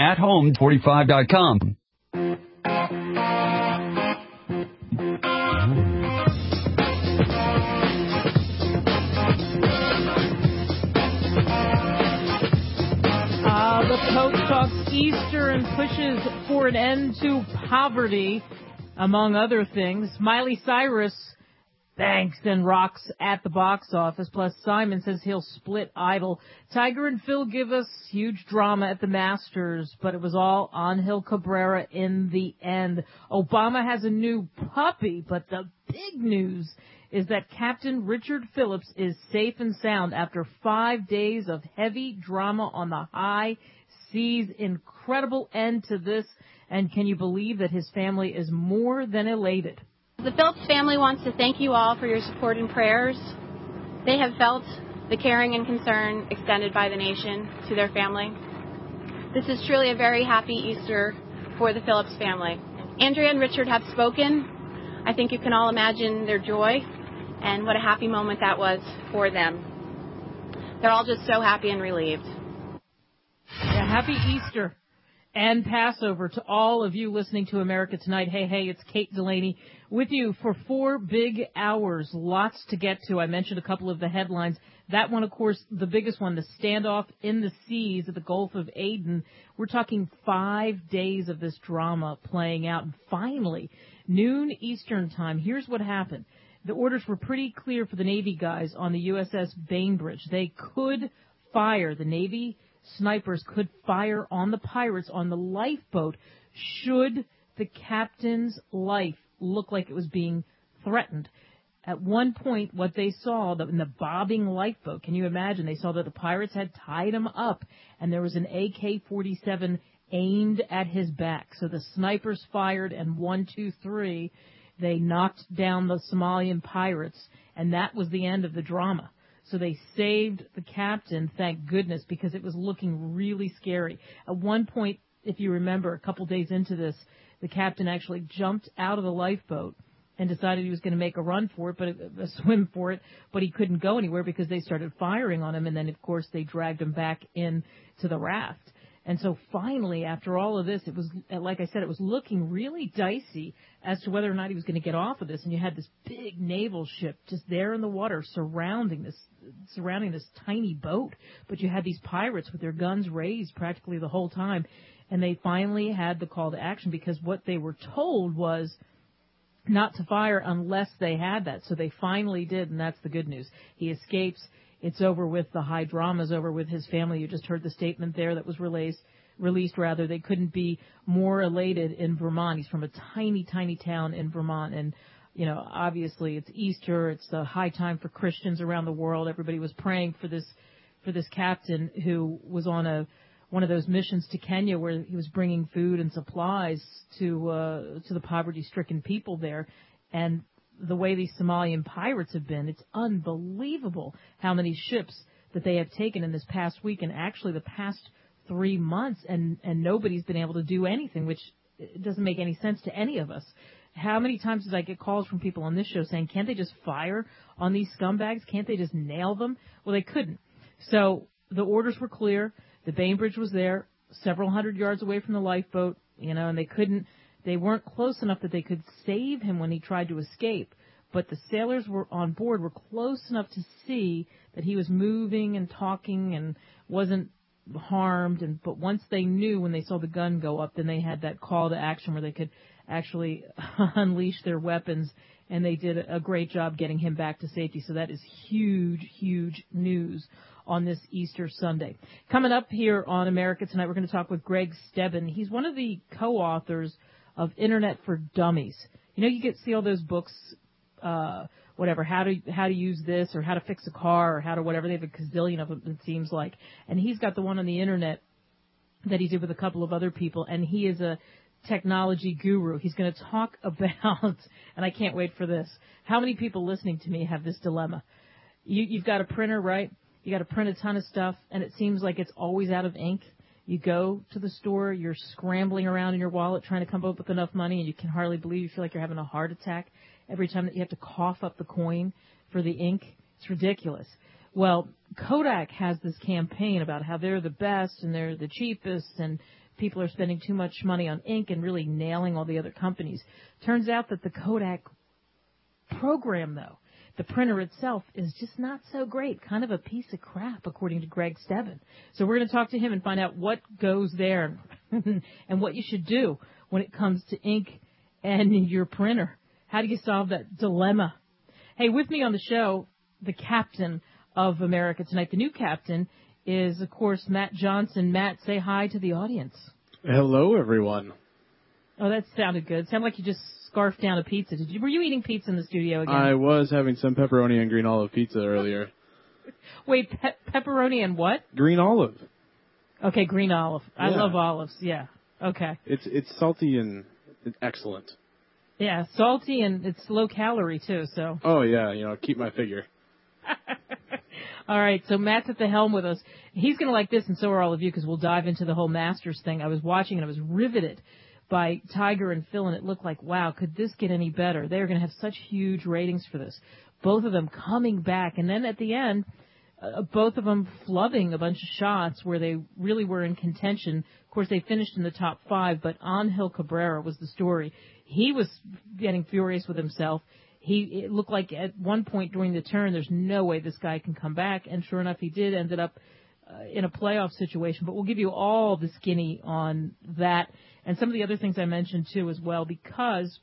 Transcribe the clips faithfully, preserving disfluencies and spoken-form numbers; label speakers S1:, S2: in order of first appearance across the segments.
S1: at home forty-five dot com.
S2: Uh, the Pope talks Easter and pushes for an end to poverty, among other things. Miley Cyrus banks and rocks at the box office. Plus, Simon says he'll split Idol. Tiger and Phil give us huge drama at the Masters, but it was all Angel Cabrera in the end. Obama has a new puppy, but the big news is that Captain Richard Phillips is safe and sound after five days of heavy drama on the high seas. Incredible end to this, and can you believe that his family is more than elated?
S3: The Phillips family wants to thank you all for your support and prayers. They have felt the caring and concern extended by the nation to their family. This is truly a very happy Easter for the Phillips family. Andrea and Richard have spoken. I think you can all imagine their joy and what a happy moment that was for them. They're all just so happy and relieved.
S2: Yeah, happy Easter and Passover to all of you listening to America Tonight. Hey, hey, it's Kate Delaney with you for four big hours. Lots to get to. I mentioned a couple of the headlines. That one, of course, the biggest one, the standoff in the seas at the Gulf of Aden. We're talking five days of this drama playing out. And finally, noon Eastern time, here's what happened. The orders were pretty clear for the Navy guys on the U S S Bainbridge. They could fire. The Navy snipers could fire on the pirates on the lifeboat should the captain's life look like it was being threatened. At one point, what they saw in the bobbing lifeboat, can you imagine? They saw that the pirates had tied him up, and there was an A K forty-seven aimed at his back. So the snipers fired, and one, two, three, they knocked down the Somalian pirates, and that was the end of the drama. So they saved the captain, thank goodness, because it was looking really scary. At one point, if you remember, a couple days into this, the captain actually jumped out of the lifeboat and decided he was going to make a run for it, but a swim for it, but he couldn't go anywhere because they started firing on him, and then, of course, they dragged him back in to the raft. And so finally, after all of this, it was, like I said, it was looking really dicey as to whether or not he was going to get off of this. And you had this big naval ship just there in the water surrounding this, surrounding this tiny boat. But you had these pirates with their guns raised practically the whole time. And they finally had the call to action because what they were told was not to fire unless they had that. So they finally did, and that's the good news. He escapes. It's over with. The high drama's over with his family. You just heard the statement there that was released. Released rather. They couldn't be more elated in Vermont. He's from a tiny, tiny town in Vermont, and you know, obviously it's Easter. It's the high time for Christians around the world. Everybody was praying for this, for this captain who was on a one of those missions to Kenya where he was bringing food and supplies to uh, to the poverty-stricken people there, and the way these Somalian pirates have been, it's unbelievable how many ships that they have taken in this past week and actually the past three months, and, and nobody's been able to do anything, which doesn't make any sense to any of us. How many times did I get calls from people on this show saying, can't they just fire on these scumbags? Can't they just nail them? Well, they couldn't. So the orders were clear. The Bainbridge was there, several hundred yards away from the lifeboat, you know, and they couldn't. They weren't close enough that they could save him when he tried to escape, but the sailors were on board were close enough to see that he was moving and talking and wasn't harmed. And but once they knew, when they saw the gun go up, then they had that call to action where they could actually unleash their weapons, and they did a great job getting him back to safety. So that is huge, huge news on this Easter Sunday. Coming up here on America Tonight, we're going to talk with Greg Stebbin. He's one of the co-authors of Internet for Dummies. You know, you get see all those books, uh, whatever, how to how to use this or how to fix a car or how to whatever. They have a gazillion of them, it seems like. And he's got the one on the Internet that he did with a couple of other people, and he is a technology guru. He's going to talk about, and I can't wait for this, how many people listening to me have this dilemma? You, you've got a printer, right? You got to print a ton of stuff, and it seems like it's always out of ink. You go to the store, you're scrambling around in your wallet trying to come up with enough money, and you can hardly believe you feel like you're having a heart attack every time that you have to cough up the coin for the ink. It's ridiculous. Well, Kodak has this campaign about how they're the best and they're the cheapest, and people are spending too much money on ink and really nailing all the other companies. Turns out that the Kodak program, though, the printer itself, is just not so great, kind of a piece of crap, according to Greg Stebbin. So we're going to talk to him and find out what goes there and what you should do when it comes to ink and your printer. How do you solve that dilemma? Hey, with me on the show, the captain of America Tonight. The new captain is, of course, Matt Johnson. Matt, say hi to the audience.
S4: Hello, everyone.
S2: Oh, that sounded good. It sounded like you just scarfed down a pizza. Did you? Were you eating pizza in the studio again?
S4: I was having some pepperoni and green olive pizza earlier.
S2: Wait, pe- pepperoni and what?
S4: Green olive.
S2: Okay, green olive. I
S4: Yeah.
S2: love olives. Yeah. Okay.
S4: It's it's salty and excellent.
S2: Yeah, salty and it's low calorie too. So.
S4: Oh yeah, you know, keep my figure.
S2: All right, so Matt's at the helm with us. He's going to like this, and so are all of you, because we'll dive into the whole Masters thing. I was watching, and I was riveted by Tiger and Phil, and it looked like, wow, could this get any better? They're going to have such huge ratings for this. Both of them coming back, and then at the end, uh, both of them flubbing a bunch of shots where they really were in contention. Of course, they finished in the top five, but Angel Cabrera was the story. He was getting furious with himself. He it looked like at one point during the turn, there's no way this guy can come back. And sure enough, he did. Ended up uh, in a playoff situation. But we'll give you all the skinny on that and some of the other things I mentioned, too, as well, because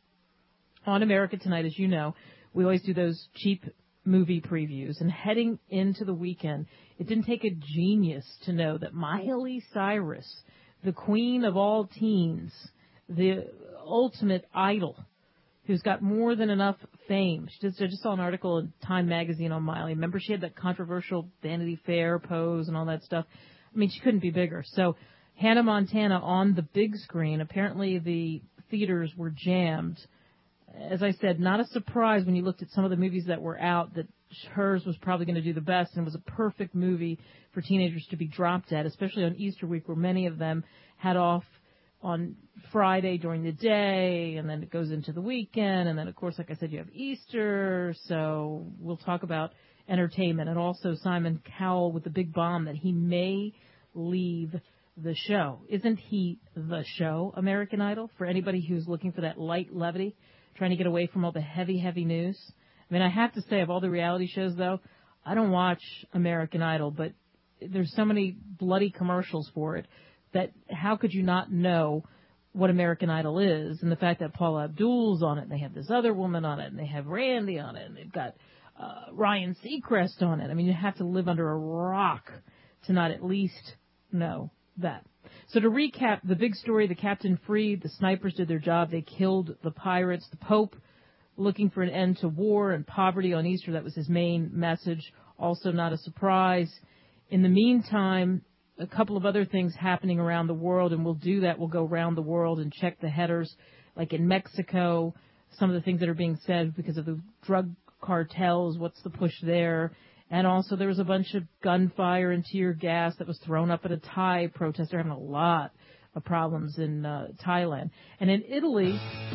S2: on America Tonight, as you know, we always do those cheap movie previews. And heading into the weekend, it didn't take a genius to know that Miley Cyrus, the queen of all teens, the ultimate idol, who's got more than enough fame. She just, I just saw an article in Time magazine on Miley. Remember, she had that controversial Vanity Fair pose and all that stuff. I mean, she couldn't be bigger. So Hannah Montana on the big screen. Apparently the theaters were jammed. As I said, not a surprise when you looked at some of the movies that were out that hers was probably going to do the best, and it was a perfect movie for teenagers to be dropped at, especially on Easter week, where many of them had off on Friday during the day, and then it goes into the weekend, and then, of course, like I said, you have Easter, so we'll talk about entertainment, and also Simon Cowell with the big bomb that he may leave the show. Isn't he the show, American Idol, for anybody who's looking for that light levity, trying to get away from all the heavy, heavy news? I mean, I have to say, of all the reality shows, though, I don't watch American Idol, but there's so many bloody commercials for it that how could you not know what American Idol is, and the fact that Paula Abdul's on it, and they have this other woman on it, and they have Randy on it, and they've got uh, Ryan Seacrest on it. I mean, you have to live under a rock to not at least know that. So to recap, the big story, the captain freed, the snipers did their job, they killed the pirates, the Pope looking for an end to war and poverty on Easter, that was his main message, also not a surprise. In the meantime, a couple of other things happening around the world, and we'll do that. We'll go around the world and check the headers, like in Mexico, some of the things that are being said because of the drug cartels, what's the push there. And also there was a bunch of gunfire and tear gas that was thrown up at a Thai protest. They're having a lot of problems in uh, Thailand. And in Italy,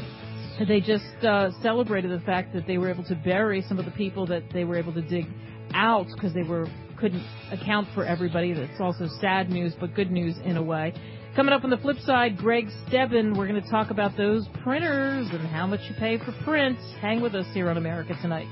S2: they just uh, celebrated the fact that they were able to bury some of the people that they were able to dig out because they were couldn't account for everybody. That's also sad news, but good news in a way. Coming up on the flip side, Greg Stebbin. We're going to talk about those printers and how much you pay for prints. Hang with us here on America Tonight.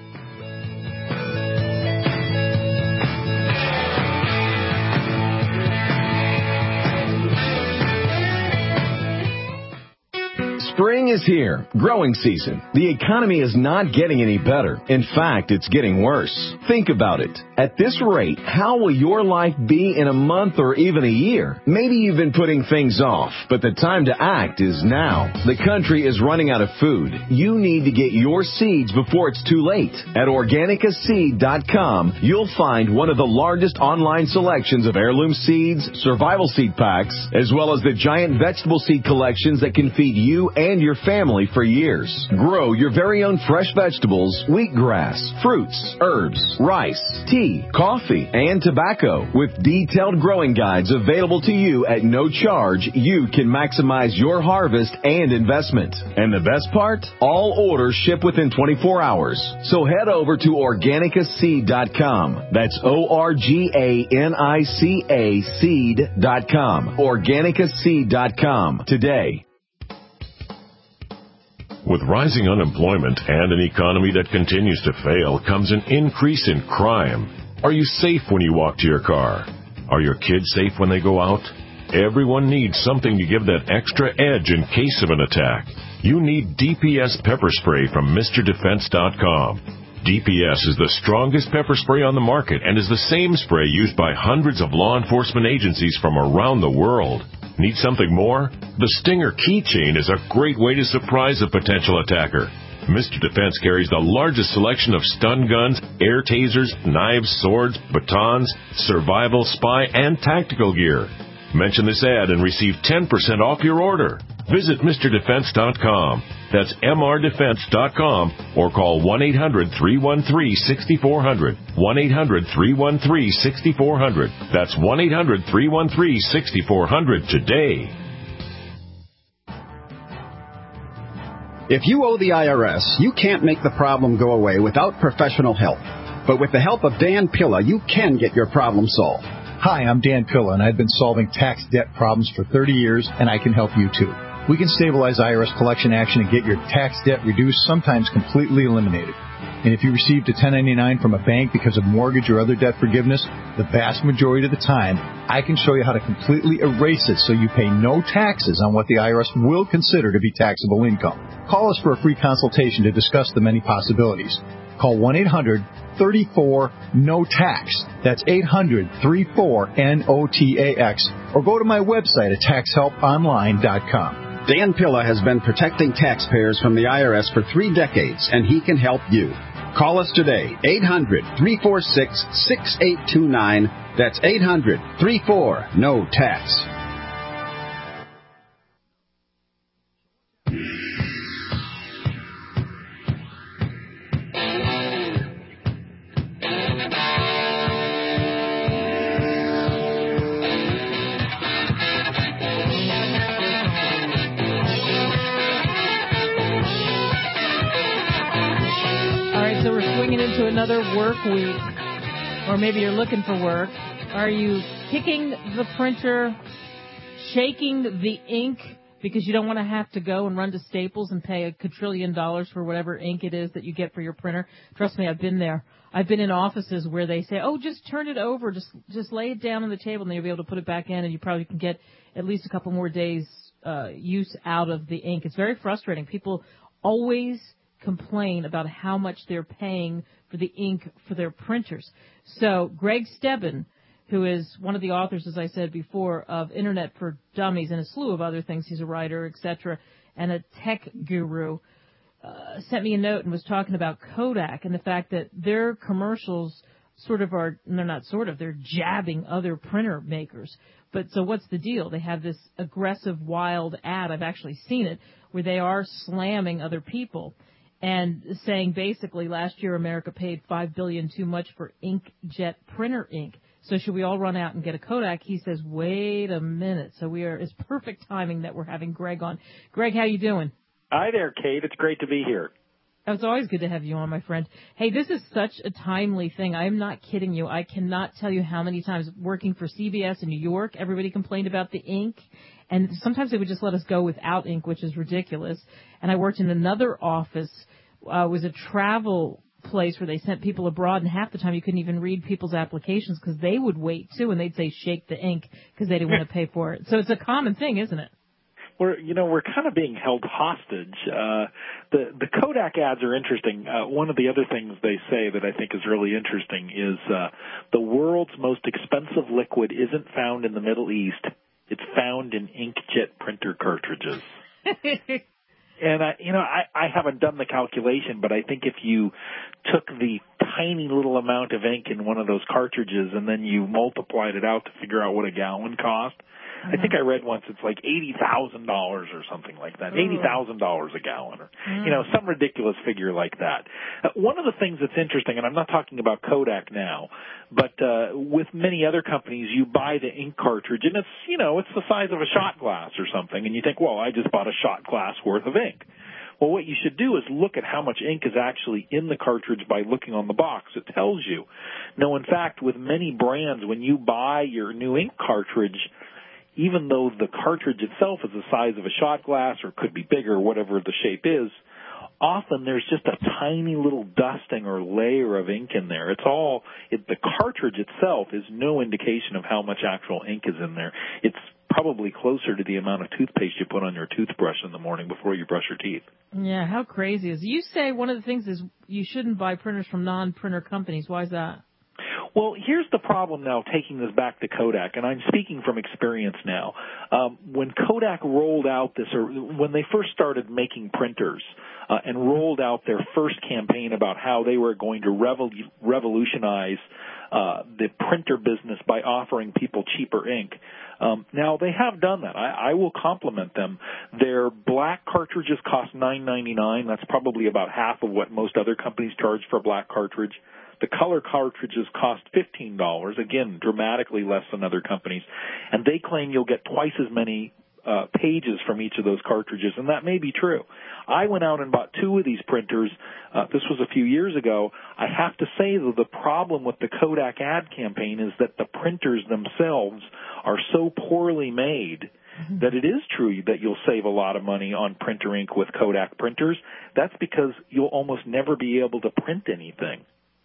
S5: Spring is here, growing season. The economy is not getting any better. In fact, it's getting worse. Think about it. At this rate, how will your life be in a month or even a year? Maybe you've been putting things off, but the time to act is now. The country is running out of food. You need to get your seeds before it's too late. At organica seed dot com, you'll find one of the largest online selections of heirloom seeds, survival seed packs, as well as the giant vegetable seed collections that can feed you and your family for years. Grow your very own fresh vegetables, wheatgrass, fruits, herbs, rice, tea, coffee, and tobacco. With detailed growing guides available to you at no charge, you can maximize your harvest and investment. And the best part? All orders ship within twenty-four hours. So head over to organica seed dot com. That's O R G A N I C A seed dot com. organica seed dot com today.
S6: With rising unemployment and an economy that continues to fail comes an increase in crime. Are you safe when you walk to your car? Are your kids safe when they go out? Everyone needs something to give that extra edge in case of an attack. You need D P S pepper spray from Mister Defense dot com. D P S is the strongest pepper spray on the market and is the same spray used by hundreds of law enforcement agencies from around the world. Need something more? The Stinger keychain is a great way to surprise a potential attacker. Mister Defense carries the largest selection of stun guns, air tasers, knives, swords, batons, survival, spy, and tactical gear. Mention this ad and receive ten percent off your order. Visit Mister Defense dot com. That's M R Defense dot com or call one eight hundred three one three six four zero zero. one eight hundred three one three six four zero zero. That's one eight hundred three one three six four zero zero today.
S7: If you owe the I R S, you can't make the problem go away without professional help. But with the help of Dan Pilla, you can get your problem solved.
S8: Hi, I'm Dan Pilla, and I've been solving tax debt problems for thirty years, and I can help you too. We can stabilize I R S collection action and get your tax debt reduced, sometimes completely eliminated. And if you received a ten ninety-nine from a bank because of mortgage or other debt forgiveness, the vast majority of the time, I can show you how to completely erase it so you pay no taxes on what the I R S will consider to be taxable income. Call us for a free consultation to discuss the many possibilities. Call one eight hundred three four N O T A X. That's eight hundred three four N O T A X. Or go to my website at tax help online dot com.
S7: Dan Pilla has been protecting taxpayers from the I R S for three decades, and he can help you. Call us today, eight hundred three four six six eight two nine. That's eight hundred three four N O T A X.
S2: Another work week, or maybe you're looking for work. Are you kicking the printer, shaking the ink because you don't want to have to go and run to Staples and pay a quadrillion dollars for whatever ink it is that you get for your printer? Trust me, I've been there. I've been in offices where they say, oh, just turn it over, just just lay it down on the table, and then you'll be able to put it back in, and you probably can get at least a couple more days uh, use out of the ink. It's very frustrating. People always complain about how much they're paying for the ink for their printers. So Greg Stebbin, who is one of the authors, as I said before, of Internet for Dummies and a slew of other things, he's a writer, et cetera, and a tech guru, uh, sent me a note and was talking about Kodak and the fact that their commercials sort of are, they're not sort of, they're jabbing other printer makers. But so what's the deal? They have this aggressive, wild ad, I've actually seen it, where they are slamming other people and saying basically last year America paid five billion dollars too much for inkjet printer ink. So should we all run out and get a Kodak? He says, wait a minute. So we are, it's perfect timing that we're having Greg on. Greg, how you doing?
S9: Hi there, Kate. It's great to be here.
S2: It's always good to have you on, my friend. Hey, this is such a timely thing. I'm not kidding you. I cannot tell you how many times working for C B S in New York, everybody complained about the ink. And sometimes they would just let us go without ink, which is ridiculous. And I worked in another office. Uh, it was a travel place where they sent people abroad, and half the time you couldn't even read people's applications because they would wait, too, and they'd say shake the ink because they didn't want to pay for it. So it's a common thing, isn't it?
S9: We're, you know, we're kind of being held hostage. Uh, the, the Kodak ads are interesting. Uh, one of the other things they say that I think is really interesting is uh, the world's most expensive liquid isn't found in the Middle East. It's found in inkjet printer cartridges. And, I, you know, I, I haven't done the calculation, but I think if you took the tiny little amount of ink in one of those cartridges and then you multiplied it out to figure out what a gallon cost, I think I read once it's like eighty thousand dollars or something like that, eighty thousand dollars a gallon, or mm. you know, some ridiculous figure like that. Uh, one of the things that's interesting, and I'm not talking about Kodak now, but uh, with many other companies, you buy the ink cartridge, and it's, you know, it's the size of a shot glass or something, and you think, well, I just bought a shot glass worth of ink. Well, what you should do is look at how much ink is actually in the cartridge by looking on the box. It tells you. No, in fact, with many brands, when you buy your new ink cartridge, even though the cartridge itself is the size of a shot glass or could be bigger, whatever the shape is, often there's just a tiny little dusting or layer of ink in there. It's all, it, the cartridge itself is no indication of how much actual ink is in there. It's probably closer to the amount of toothpaste you put on your toothbrush in the morning before you brush your teeth.
S2: Yeah, how crazy is it? You say one of the things is you shouldn't buy printers from non-printer companies. Why is that?
S9: Well, here's the problem now, taking this back to Kodak, and I'm speaking from experience now. Um, when Kodak rolled out this, or when they first started making printers uh, and rolled out their first campaign about how they were going to revol- revolutionize uh, the printer business by offering people cheaper ink, um, now they have done that. I, I will compliment them. Their black cartridges cost nine ninety-nine. That's probably about half of what most other companies charge for a black cartridge. The color cartridges cost fifteen dollars, again, dramatically less than other companies. And they claim you'll get twice as many uh, pages from each of those cartridges, and that may be true. I went out and bought two of these printers. Uh, this was a few years ago. I have to say, though, the problem with the Kodak ad campaign is that the printers themselves are so poorly made that it is true that you'll save a lot of money on printer ink with Kodak printers. That's because you'll almost never be able to print anything.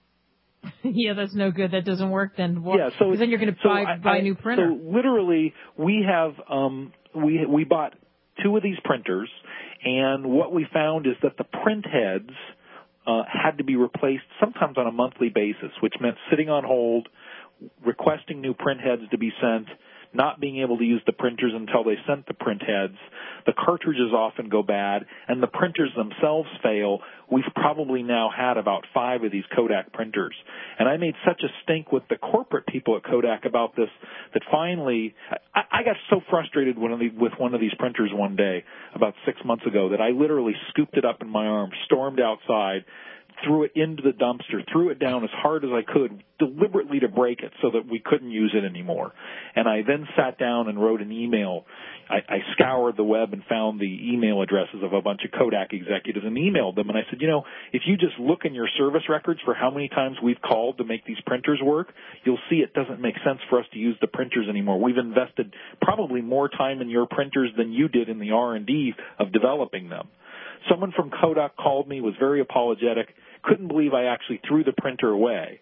S2: Yeah, that's no good. That doesn't work then. Well,
S9: yeah, so
S2: then you're going to
S9: so
S2: buy,
S9: I,
S2: buy a new printer.
S9: So literally, we have um, we we bought two of these printers, and what we found is that the print heads uh, had to be replaced sometimes on a monthly basis, which meant sitting on hold, requesting new print heads to be sent, not being able to use the printers until they sent the print heads. The cartridges often go bad, and the printers themselves fail. We've probably now had about five of these Kodak printers. And I made such a stink with the corporate people at Kodak about this that finally I, I got so frustrated one of the, with one of these printers one day about six months ago that I literally scooped it up in my arms, stormed outside, threw it into the dumpster, threw it down as hard as I could, deliberately to break it so that we couldn't use it anymore. And I then sat down and wrote an email. I, I scoured the web and found the email addresses of a bunch of Kodak executives and emailed them. And I said, you know, if you just look in your service records for how many times we've called to make these printers work, you'll see it doesn't make sense for us to use the printers anymore. We've invested probably more time in your printers than you did in the R and D of developing them. Someone from Kodak called me, was very apologetic, couldn't believe I actually threw the printer away.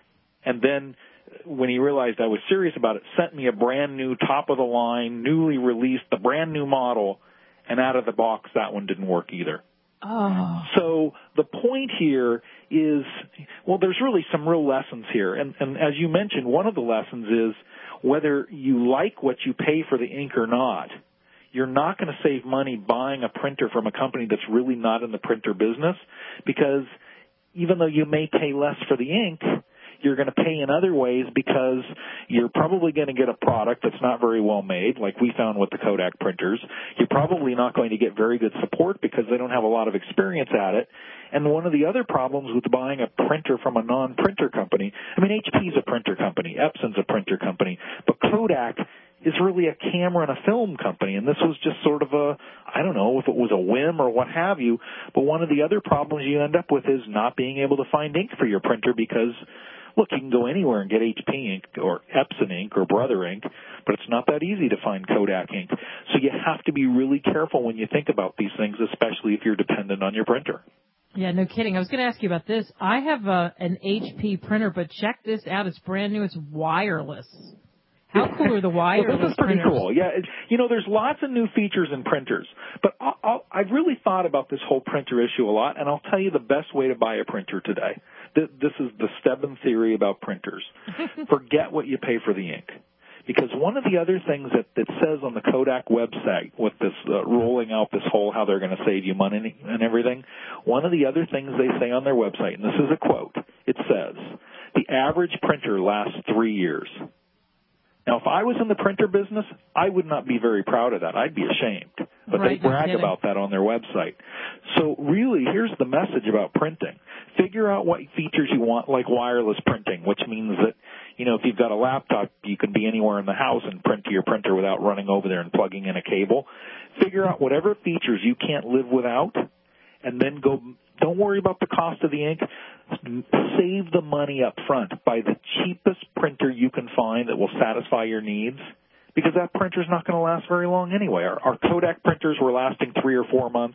S9: And then when he realized I was serious about it, sent me a brand new, top-of-the-line, newly released, the brand new model, and out of the box, that one didn't work either.
S2: Oh.
S9: So the point here is, well, there's really some real lessons here. And, and as you mentioned, one of the lessons is whether you like what you pay for the ink or not, you're not going to save money buying a printer from a company that's really not in the printer business, because even though you may pay less for the ink, you're going to pay in other ways because you're probably going to get a product that's not very well made, like we found with the Kodak printers. You're probably not going to get very good support because they don't have a lot of experience at it. And one of the other problems with buying a printer from a non-printer company, I mean, H P's a printer company, Epson's a printer company, but Kodak is really a camera and a film company, and this was just sort of a, I don't know if it was a whim or what have you, but one of the other problems you end up with is not being able to find ink for your printer because, look, you can go anywhere and get H P ink or Epson ink or Brother ink, but it's not that easy to find Kodak ink. So you have to be really careful when you think about these things, especially if you're dependent on your printer.
S2: Yeah, no kidding. I was going to ask you about this. I have a, an H P printer, but check this out. It's brand new. It's wireless. How cool are the wireless
S9: well, this is pretty
S2: printers?
S9: cool. Yeah, it, you know, there's lots of new features in printers, but I'll, I'll, I've really thought about this whole printer issue a lot, and I'll tell you the best way to buy a printer today. This, this is the Stebbin theory about printers. Forget what you pay for the ink. Because one of the other things that, that says on the Kodak website with this uh, rolling out this whole how they're going to save you money and everything, one of the other things they say on their website, and this is a quote, it says, the average printer lasts three years. Now, if I was in the printer business, I would not be very proud of that. I'd be ashamed. But
S2: right,
S9: they brag about that on their website. So really, here's the message about printing. Figure out what features you want, like wireless printing, which means that, you know, if you've got a laptop, you can be anywhere in the house and print to your printer without running over there and plugging in a cable. Figure out whatever features you can't live without, and then go. Don't worry about the cost of the ink. Save the money up front. Buy the cheapest printer you can find that will satisfy your needs, because that printer's not going to last very long anyway. Our, our Kodak printers were lasting three or four months.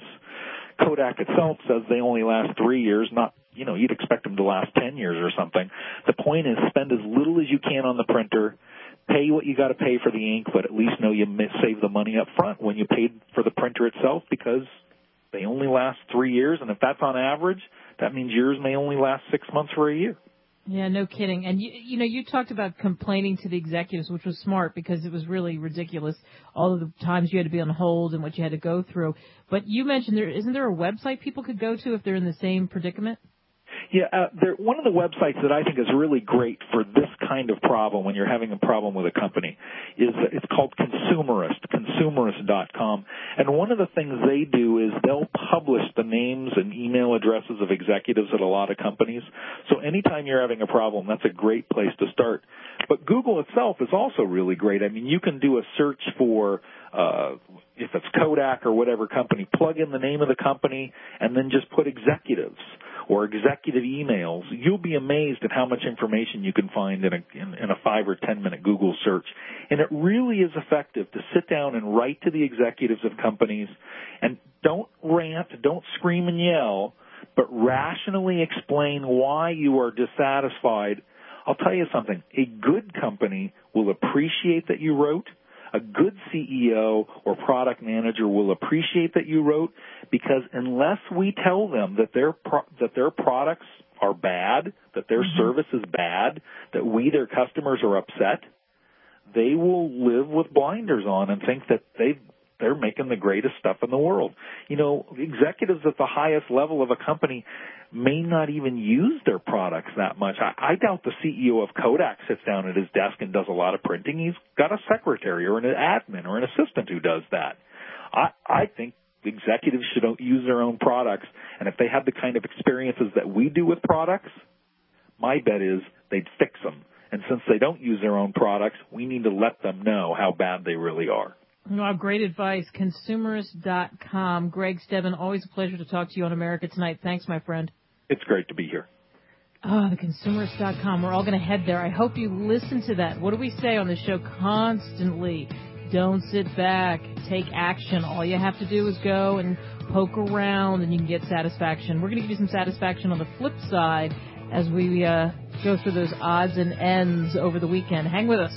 S9: Kodak itself says they only last three years. Not, you know, you'd expect them to last ten years or something. The point is, spend as little as you can on the printer. Pay what you got to pay for the ink, but at least know you save the money up front when you paid for the printer itself, because they only last three years, and if that's on average, that means yours may only last six months or a year.
S2: Yeah, no kidding. And, you, you know, you talked about complaining to the executives, which was smart because it was really ridiculous, all of the times you had to be on hold and what you had to go through. But you mentioned, there isn't there a website people could go to if they're in the same predicament?
S9: Yeah, uh, there, one of the websites that I think is really great for this kind of problem when you're having a problem with a company is it's called Consumerist, consumerist dot com. And one of the things they do is they'll publish the names and email addresses of executives at a lot of companies. So anytime you're having a problem, that's a great place to start. But Google itself is also really great. I mean, you can do a search for uh if it's Kodak or whatever company, plug in the name of the company and then just put executives or executive emails. You'll be amazed at how much information you can find in a, in, in a five or ten minute Google search. And it really is effective to sit down and write to the executives of companies, and don't rant, don't scream and yell, but rationally explain why you are dissatisfied. I'll tell you something, a good company will appreciate that you wrote. A good C E O or product manager will appreciate that you wrote, because unless we tell them that their pro- that their products are bad, that their mm-hmm. service is bad, that we, their customers, are upset, they will live with blinders on and think that they they're making the greatest stuff in the world. You know, executives at the highest level of a company may not even use their products that much. I, I doubt the C E O of Kodak sits down at his desk and does a lot of printing. He's got a secretary or an admin or an assistant who does that. I, I think executives should use their own products, and if they have the kind of experiences that we do with products, my bet is they'd fix them. And since they don't use their own products, we need to let them know how bad they really are.
S2: Well, great advice. Consumerist dot com. Greg Stebbin, always a pleasure to talk to you on America Tonight. Thanks, my friend.
S9: It's great to be here.
S2: Oh, the Consumerist dot com. We're all going to head there. I hope you listen to that. What do we say on the show constantly? Don't sit back. Take action. All you have to do is go and poke around, and you can get satisfaction. We're going to give you some satisfaction on the flip side as we uh, go through those odds and ends over the weekend. Hang with us.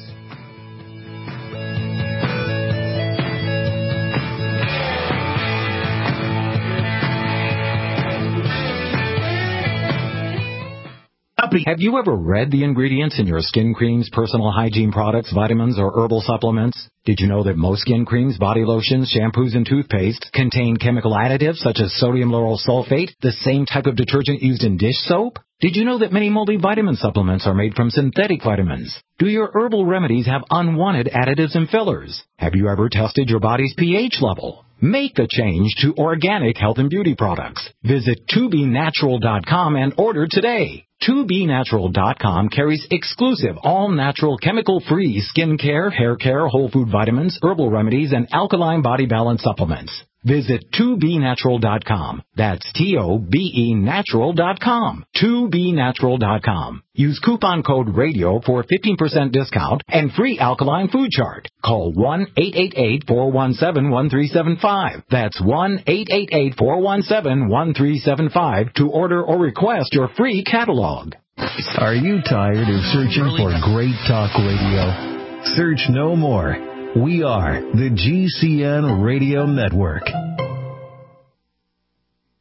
S10: Have you ever read the ingredients in your skin creams, personal hygiene products, vitamins, or herbal supplements? Did you know that most skin creams, body lotions, shampoos, and toothpaste contain chemical additives such as sodium lauryl sulfate, the same type of detergent used in dish soap? Did you know that many multivitamin supplements are made from synthetic vitamins? Do your herbal remedies have unwanted additives and fillers? Have you ever tested your body's pH level? Make a change to organic health and beauty products. Visit two B natural dot com and order today. two B natural dot com carries exclusive, all-natural, chemical-free skincare, hair care, whole food vitamins, herbal remedies, and alkaline body balance supplements. Visit two B natural dot com. That's T O B E natural dot com. two B natural dot com. Use coupon code RADIO for a fifteen percent discount and free alkaline food chart. Call one eight eight eight, four one seven, one three seven five. That's one eight eight eight, four one seven, one three seven five to order or request your free catalog.
S5: Are you tired of searching for great talk radio? Search no more. We are the G C N Radio Network.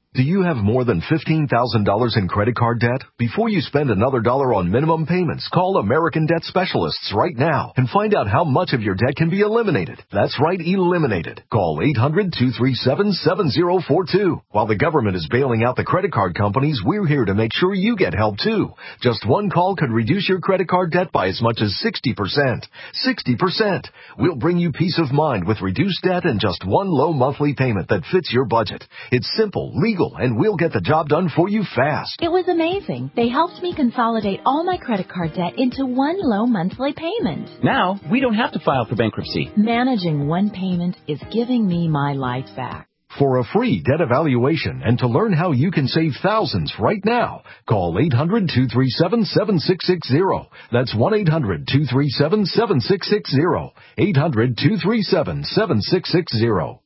S11: Do you have more than fifteen thousand dollars in credit card debt? Before you spend another dollar on minimum payments, call American Debt Specialists right now and find out how much of your debt can be eliminated. That's right, eliminated. Call eight hundred, two three seven, seven zero four two. While the government is bailing out the credit card companies, we're here to make sure you get help too. Just one call could reduce your credit card debt by as much as sixty percent. sixty percent. We'll bring you peace of mind with reduced debt and just one low monthly payment that fits your budget. It's simple, legal, and we'll get the job done for you fast.
S12: It was amazing. They helped me consolidate all my credit card debt into one low monthly payment.
S13: Now, we don't have to file for bankruptcy.
S12: Managing one payment is giving me my life back.
S11: For a free debt evaluation and to learn how you can save thousands right now, call eight hundred, two three seven, seven six six zero. That's one eight hundred, two three seven, seven six six zero. eight hundred, two three seven, seven six six zero.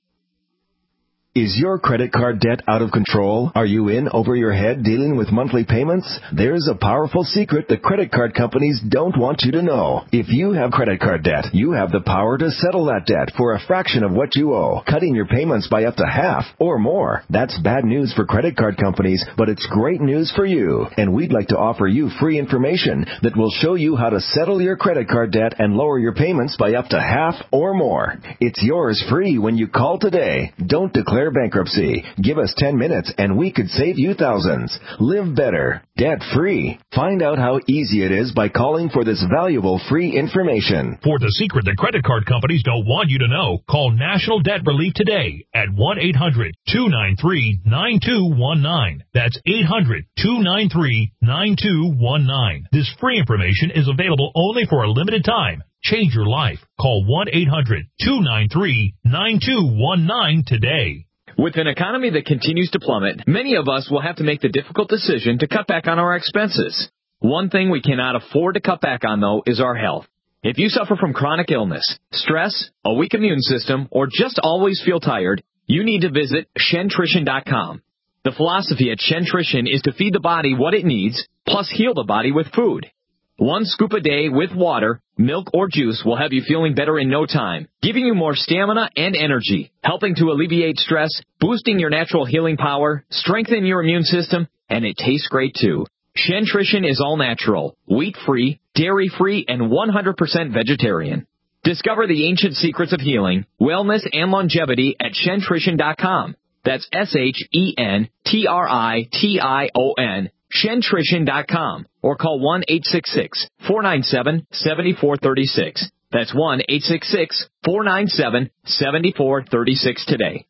S14: Is your credit card debt out of control? Are you in over your head dealing with monthly payments? There's a powerful secret the credit card companies don't want you to know. If you have credit card debt, you have the power to settle that debt for a fraction of what you owe, cutting your payments by up to half or more. That's bad news for credit card companies, but it's great news for you. And we'd like to offer you free information that will show you how to settle your credit card debt and lower your payments by up to half or more. It's yours free when you call today. Don't declare bankruptcy. Give us ten minutes and we could save you thousands. Live better, debt-free. Find out how easy it is by calling for this valuable free information.
S15: For the secret that credit card companies don't want you to know, call National Debt Relief today at one eight hundred, two nine three, nine two one nine. That's eight hundred, two nine three, nine two one nine. This free information is available only for a limited time. Change your life. Call one eight hundred, two nine three, nine two one nine today.
S16: With an economy that continues to plummet, many of us will have to make the difficult decision to cut back on our expenses. One thing we cannot afford to cut back on, though, is our health. If you suffer from chronic illness, stress, a weak immune system, or just always feel tired, you need to visit Shentrition dot com. The philosophy at Shentrition is to feed the body what it needs, plus heal the body with food. One scoop a day with water, milk, or juice will have you feeling better in no time, giving you more stamina and energy, helping to alleviate stress, boosting your natural healing power, strengthen your immune system, and it tastes great too. Shentrition is all natural, wheat-free, dairy-free, and one hundred percent vegetarian. Discover the ancient secrets of healing, wellness, and longevity at Shentrition dot com. That's S H E N T R I T I O N. Shentrition dot com, or call one eight six six, four nine seven, seven four three six. That's one eight six six, four nine seven, seven four three six today.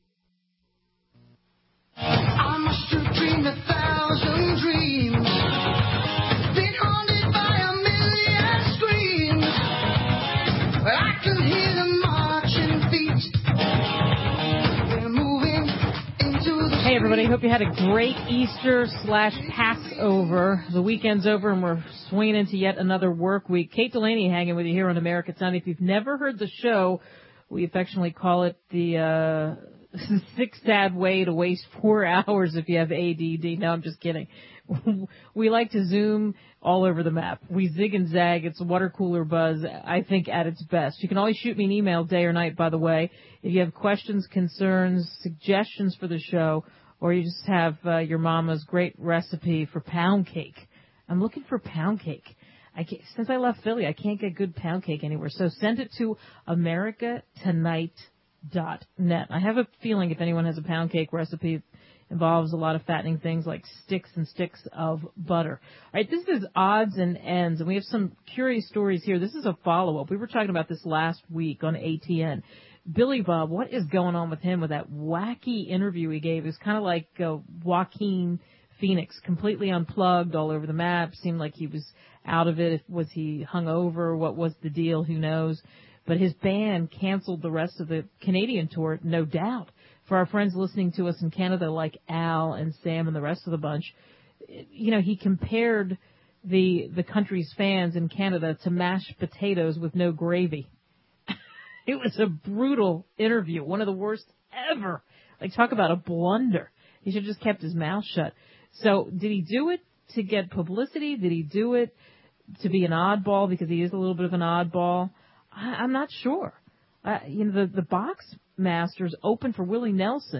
S17: I must have dreamed a thousand dreams, been haunted by a million screams. I can hear them marching feet. They're moving into the
S2: Hey everybody, hope you had a great Easter slash Passover. The weekend's over and we're swinging into yet another work week. Kate Delaney hanging with you here on America Tonight. If you've never heard the show, we affectionately call it the uh six sad way to waste four hours if you have A D D. No, I'm just kidding. We like to zoom all over the map. We zig and zag. It's water cooler buzz, I think, at its best. You can always shoot me an email day or night, by the way, if you have questions, concerns, suggestions for the show, or you just have uh, your mama's great recipe for pound cake. I'm looking for pound cake. I can't, since I left Philly, I can't get good pound cake anywhere. So send it to America Tonight dot net. I have a feeling if anyone has a pound cake recipe, it involves a lot of fattening things like sticks and sticks of butter. All right, this is Odds and Ends, and we have some curious stories here. This is a follow-up. We were talking about this last week on A T N. Billy Bob, what is going on with him with that wacky interview he gave? It was kind of like uh, Joaquin Phoenix, completely unplugged, all over the map. Seemed like he was out of it. Was he hungover? What was the deal? Who knows? But his band canceled the rest of the Canadian tour, no doubt. For our friends listening to us in Canada, like Al and Sam and the rest of the bunch, you know, he compared the the country's fans in Canada to mashed potatoes with no gravy. It was a brutal interview, one of the worst ever. Like, talk about a blunder. He should have just kept his mouth shut. So did he do it to get publicity? Did he do it to be an oddball because he is a little bit of an oddball? I, I'm not sure. Uh, you know, the, the box masters opened for Willie Nelson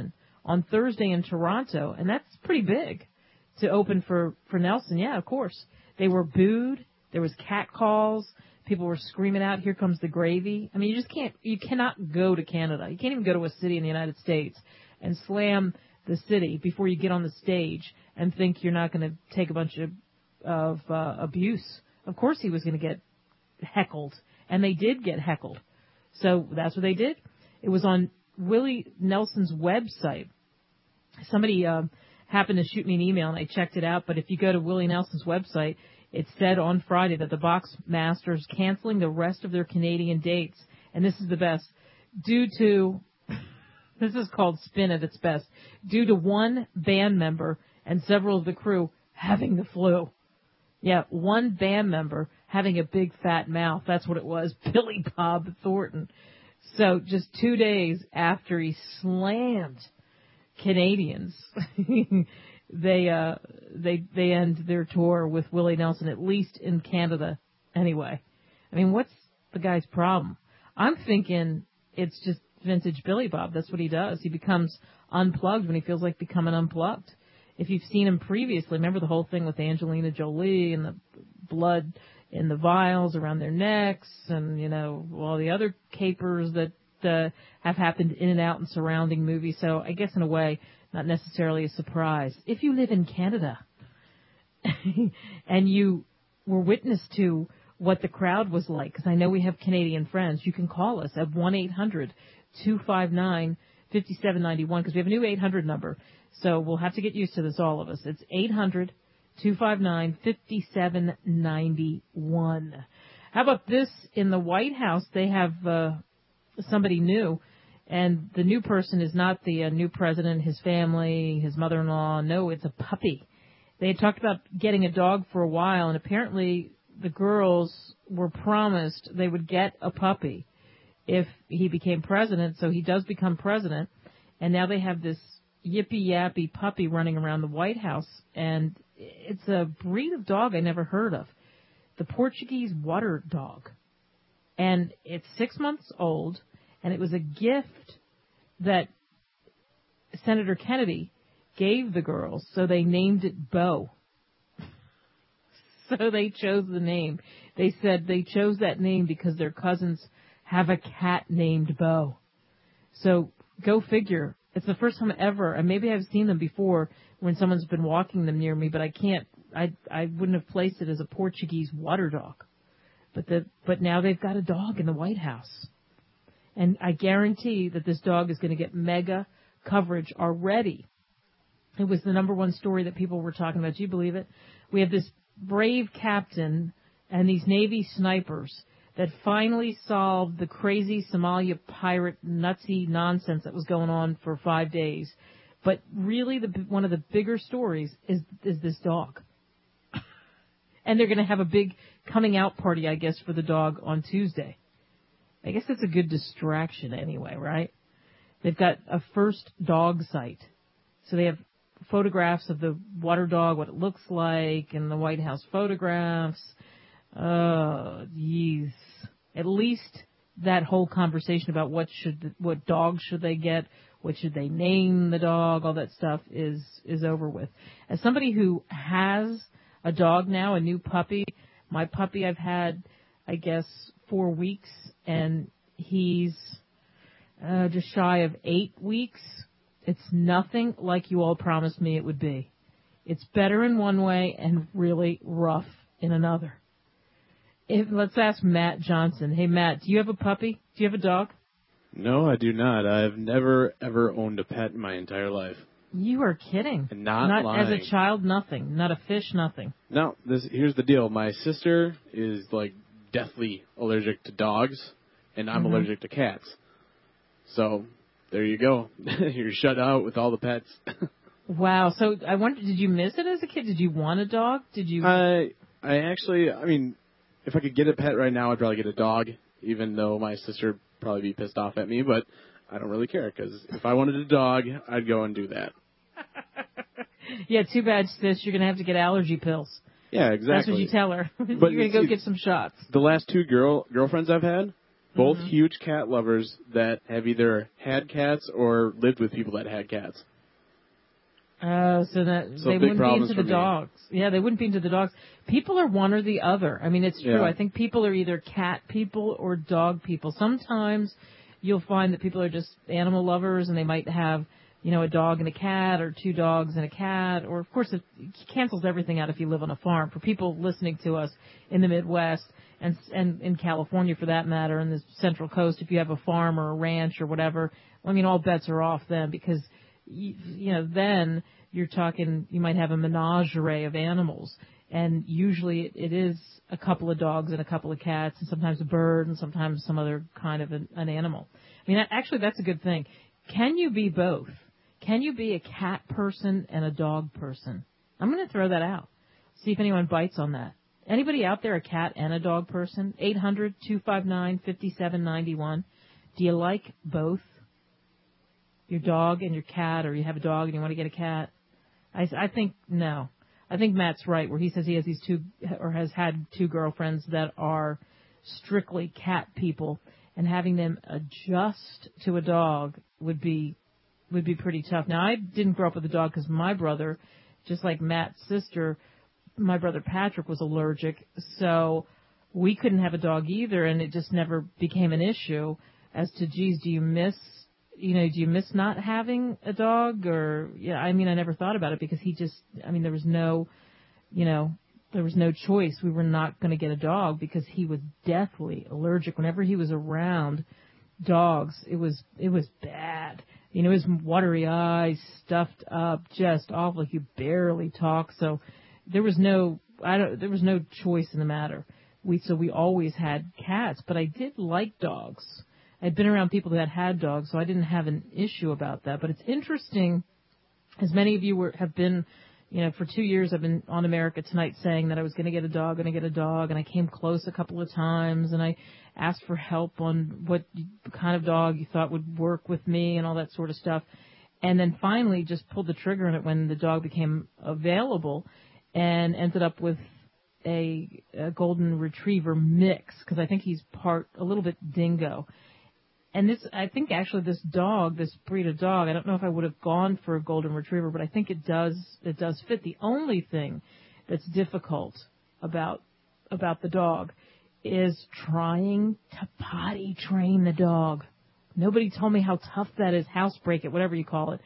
S2: on Thursday in Toronto, and that's pretty big to open for, for Nelson. Yeah, of course. They were booed. There was catcalls. People were screaming out, "Here comes the gravy." I mean, you just can't, you cannot go to Canada. You can't even go to a city in the United States and slam the city before you get on the stage and think you're not going to take a bunch of, of uh, abuse. Of course he was going to get heckled, and they did get heckled. So that's what they did. It was on Willie Nelson's website. Somebody uh, happened to shoot me an email, and I checked it out, but if you go to Willie Nelson's website, it said on Friday that the Box Masters canceling the rest of their Canadian dates, and this is the best, due to, this is called spin at its best, due to one band member and several of the crew having the flu. Yeah, one band member having a big fat mouth. That's what it was, Billy Bob Thornton. So just two days after he slammed Canadians, they uh they they end their tour with Willie Nelson, at least in Canada anyway. I mean, what's the guy's problem? I'm thinking it's just vintage Billy Bob. That's what he does. He becomes unplugged when he feels like becoming unplugged. If you've seen him previously, remember the whole thing with Angelina Jolie and the blood in the vials around their necks, and you know all the other capers that uh, have happened in and out and surrounding movies. So I guess in a way, not necessarily a surprise. If you live in Canada and you were witness to what the crowd was like, because I know we have Canadian friends, you can call us at one eight hundred two five nine five seven nine one, because we have a new eight hundred number. So we'll have to get used to this, all of us. It's eight hundred two five nine five seven nine one. How about this? In the White House, they have uh, somebody new. And the new person is not the uh, new president, his family, his mother-in-law. No, it's a puppy. They had talked about getting a dog for a while, and apparently the girls were promised they would get a puppy if he became president. So he does become president, and now they have this yippy-yappy puppy running around the White House, and it's a breed of dog I never heard of, the Portuguese water dog. And it's six months old. And it was a gift that Senator Kennedy gave the girls, so they named it Bo. So they chose the name. They said they chose that name because their cousins have a cat named Bo. So go figure. It's the first time ever, and maybe I've seen them before when someone's been walking them near me, but I can't, I I wouldn't have placed it as a Portuguese water dog. But the but now they've got a dog in the White House. And I guarantee that this dog is going to get mega coverage already. It was the number one story that people were talking about. Do you believe it? We have this brave captain and these Navy snipers that finally solved the crazy Somalia pirate nutsy nonsense that was going on for five days. But really, the, one of the bigger stories is, is this dog. And they're going to have a big coming out party, I guess, for the dog on Tuesday. I guess it's a good distraction anyway, right? They've got a first dog site. So they have photographs of the water dog, what it looks like, and the White House photographs. Oh, geez. At least that whole conversation about what should, what dog should they get, what should they name the dog, all that stuff is, is over with. As somebody who has a dog now, a new puppy, my puppy I've had, I guess, four weeks, and he's uh, just shy of eight weeks. It's nothing like you all promised me it would be. It's better in one way and really rough in another. If, let's ask Matt Johnson. Hey, Matt, do you have a puppy? Do you have a dog?
S4: No, I do not. I've never, ever owned a pet in my entire life.
S2: You are kidding.
S4: Not,
S2: not
S4: lying.
S2: As a child, nothing. Not a fish, nothing.
S4: No, this, here's the deal. My sister is, like, deathly allergic to dogs, and I'm
S2: mm-hmm.
S4: allergic to cats. So there you go. You're shut out with all the pets.
S2: Wow. So I wonder, did you miss it as a kid? Did you want a dog? Did you?
S4: I I actually, I mean, if I could get a pet right now, I'd probably get a dog, even though my sister would probably be pissed off at me, but I don't really care, because if I wanted a dog, I'd go and do that.
S2: Yeah, too bad, sis. You're going to have to get allergy pills.
S4: Yeah, exactly.
S2: That's what you tell her.
S4: But
S2: You're going to go
S4: see,
S2: get some shots.
S4: The last two girl girlfriends I've had, Both
S2: Mhm.
S4: huge cat lovers that have either had cats or lived with people that had cats.
S2: Oh, so that
S4: So
S2: they
S4: big
S2: wouldn't be
S4: problems
S2: into the
S4: for me.
S2: dogs. Yeah, they wouldn't be into the dogs. People are one or the other. I mean, it's true.
S4: Yeah.
S2: I think people are either cat people or dog people. Sometimes you'll find that people are just animal lovers and they might have, you know, a dog and a cat or two dogs and a cat. Or, of course, it cancels everything out if you live on a farm. For people listening to us in the Midwest and, and in California, for that matter, and the Central Coast, if you have a farm or a ranch or whatever, I mean, all bets are off then because, you, you know, then you're talking, you might have a menagerie of animals. And usually it, it is a couple of dogs and a couple of cats and sometimes a bird and sometimes some other kind of an, an animal. I mean, actually, that's a good thing. Can you be both? Can you be a cat person and a dog person? I'm going to throw that out. See if anyone bites on that. Anybody out there a cat and a dog person? eight hundred two five nine five seven nine one. Do you like both? Your dog and your cat, or you have a dog and you want to get a cat? I, I think no. I think Matt's right where he says he has these two, or has had two girlfriends that are strictly cat people, and having them adjust to a dog would be would be pretty tough. Now, I didn't grow up with a dog because my brother, just like Matt's sister, my brother Patrick was allergic, so we couldn't have a dog either, and it just never became an issue as to, geez, do you miss, you know, do you miss not having a dog? Or, yeah, I mean, I never thought about it because he just, I mean, there was no, you know, there was no choice. We were not going to get a dog because he was deathly allergic. Whenever he was around dogs, it was, it was bad. You know, his watery eyes, stuffed up, just awful. He could barely talk. So there was no, I don't, there was no choice in the matter. We, so we always had cats, but I did like dogs. I'd been around people that had dogs, so I didn't have an issue about that. But it's interesting, as many of you were, have been, you know, for two years I've been on America Tonight saying that I was going to get a dog, going to get a dog, and I came close a couple of times, and I asked for help on what kind of dog you thought would work with me and all that sort of stuff. And then finally just pulled the trigger on it when the dog became available and ended up with a, a golden retriever mix, because I think he's part, a little bit dingo. And this, I think actually this dog, this breed of dog, I don't know if I would have gone for a golden retriever, but I think it does, it does fit. The only thing that's difficult about, about the dog is trying to potty train the dog. Nobody told me how tough that is. Housebreak it, whatever you call it.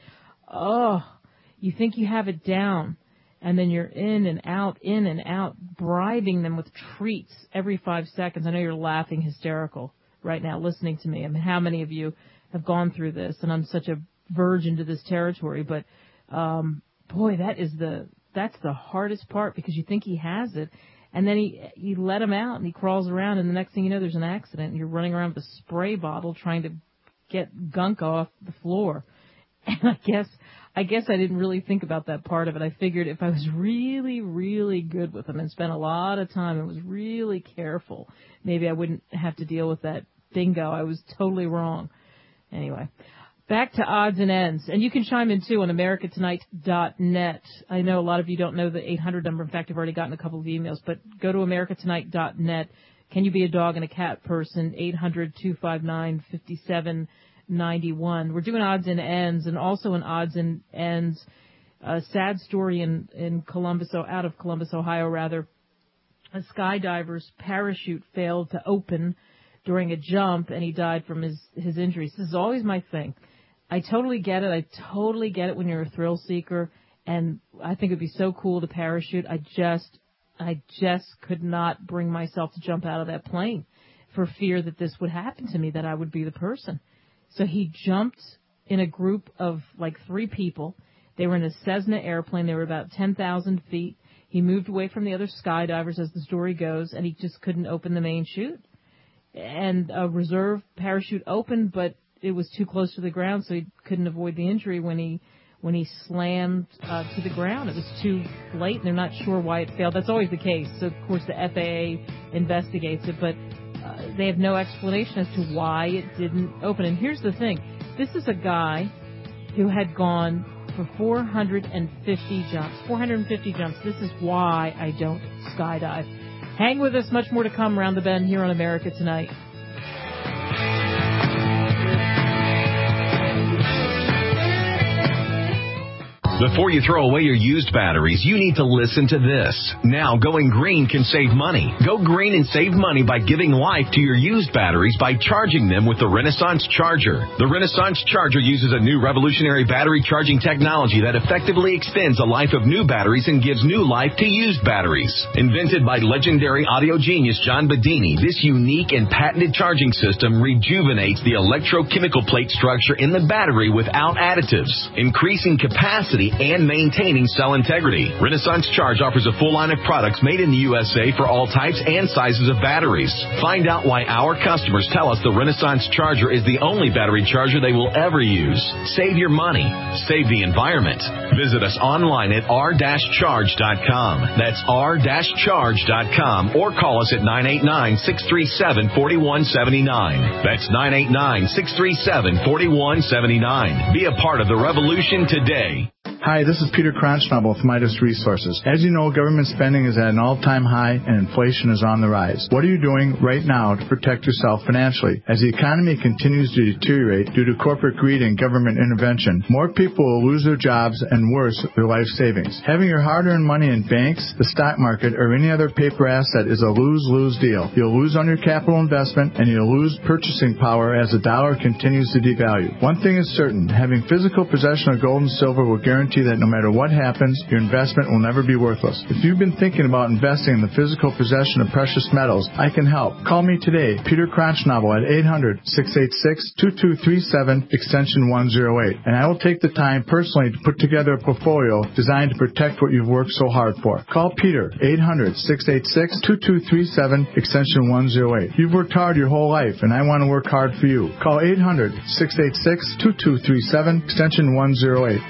S2: Oh, you think you have it down, and then you're in and out, in and out, bribing them with treats every five seconds. I know you're laughing hysterical right now listening to me. I mean, how many of you have gone through this? And I'm such a virgin to this territory, but um, boy, that is the that's the hardest part, because you think he has it, and then he you let him out and he crawls around, and the next thing you know, there's an accident, and you're running around with a spray bottle trying to get gunk off the floor. And I guess I guess I didn't really think about that part of it. I figured if I was really, really good with him and spent a lot of time and was really careful, maybe I wouldn't have to deal with that dingo. I was totally wrong. Anyway, back to odds and ends. And you can chime in, too, on America Tonight dot net. I know a lot of you don't know the eight hundred number. In fact, I've already gotten a couple of emails. But go to America Tonight dot net. Can you be a dog and a cat person? eight hundred two five nine five seven nine one. We're doing odds and ends, and also an odds and ends, a sad story in, in Columbus, oh, out of Columbus, Ohio, rather. A skydiver's parachute failed to open during a jump, and he died from his, his injuries. This is always my thing. I totally get it. I totally get it when you're a thrill seeker, and I think it'd be so cool to parachute. I just, I just could not bring myself to jump out of that plane for fear that this would happen to me, that I would be the person. So he jumped in a group of like three people. They were in a Cessna airplane. They were about ten thousand feet. He moved away from the other skydivers, as the story goes, and he just couldn't open the main chute. And a reserve parachute opened, but it was too close to the ground, so he couldn't avoid the injury when he when he slammed uh, to the ground. It was too late, and they're not sure why it failed. That's always the case. So, of course, the F A A investigates it, but uh, they have no explanation as to why it didn't open. And here's the thing. This is a guy who had gone for four hundred fifty jumps. four hundred fifty jumps. This is why I don't skydive. Hang with us. Much more to come around the bend here on America Tonight.
S5: Before you throw away your used batteries, you need to listen to this. Now, going green can save money. Go green and save money by giving life to your used batteries by charging them with the Renaissance Charger. The Renaissance Charger uses a new revolutionary battery charging technology that effectively extends the life of new batteries and gives new life to used batteries. Invented by legendary audio genius John Bedini, this unique and patented charging system rejuvenates the electrochemical plate structure in the battery without additives, increasing capacity and maintaining cell integrity. Renaissance Charge offers a full line of products made in the U S A for all types and sizes of batteries. Find out why our customers tell us the Renaissance Charger is the only battery charger they will ever use. Save your money. Save the environment. Visit us online at r dash charge dot com. That's r dash charge dot com or call us at nine eight nine, six three seven, four one seven nine. That's nine eight nine, six three seven, four one seven nine. Be a part of the revolution today.
S18: Hi, this is Peter Kronschnabel with Midas Resources. As you know, government spending is at an all-time high and inflation is on the rise. What are you doing right now to protect yourself financially? As the economy continues to deteriorate due to corporate greed and government intervention, more people will lose their jobs and worse, their life savings. Having your hard-earned money in banks, the stock market, or any other paper asset is a lose-lose deal. You'll lose on your capital investment and you'll lose purchasing power as the dollar continues to devalue. One thing is certain, having physical possession of gold and silver will guarantee that no matter what happens, your investment will never be worthless. If you've been thinking about investing in the physical possession of precious metals, I can help. Call me today, Peter Kronschnabel, at eight hundred, six eight six, two two three seven, extension one oh eight, and I will take the time personally to put together a portfolio designed to protect what you've worked so hard for. Call Peter, eight hundred, six eight six, two two three seven, extension one oh eight. You've worked hard your whole life, and I want to work hard for you. Call eight hundred, six eight six, two two three seven, extension one oh eight.